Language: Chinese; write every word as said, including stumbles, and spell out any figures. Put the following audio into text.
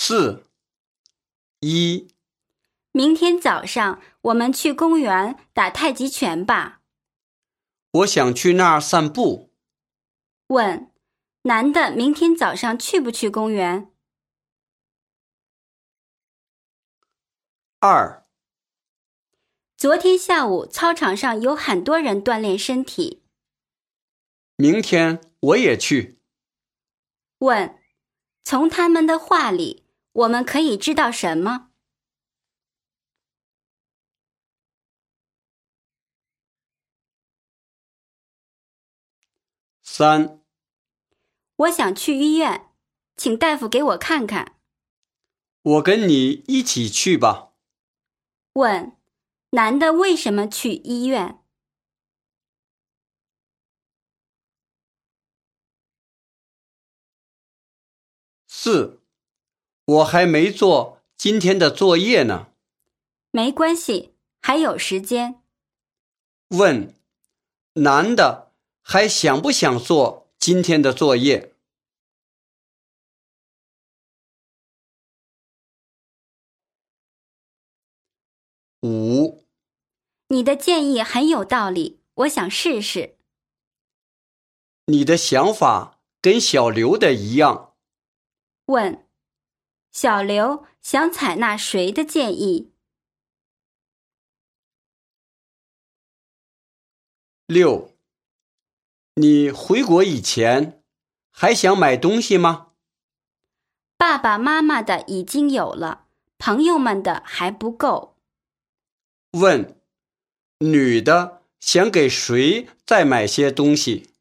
四、一。 明天早上我们去公园打太极拳吧。 我想去那儿散步。 问：男的明天早上去不去公园？ 二。 昨天下午操场上有很多人锻炼身体。 明天我也去。 问：从他们的话里，我们可以知道什么？ 三。 我想去医院，请大夫给我看看。 我跟你一起去吧。 问：男的为什么去医院？ 四。我还没做今天的作业呢。 没关系，还有时间。 问：男的还想不想做今天的作业？五。 你的建议很有道理，我想试试。 你的想法跟小刘的一样。 问：小刘想采纳谁的建议？ 六。你回国以前还想买东西吗？ 爸爸妈妈的已经有了，朋友们的还不够。 问：女的想给谁再买些东西？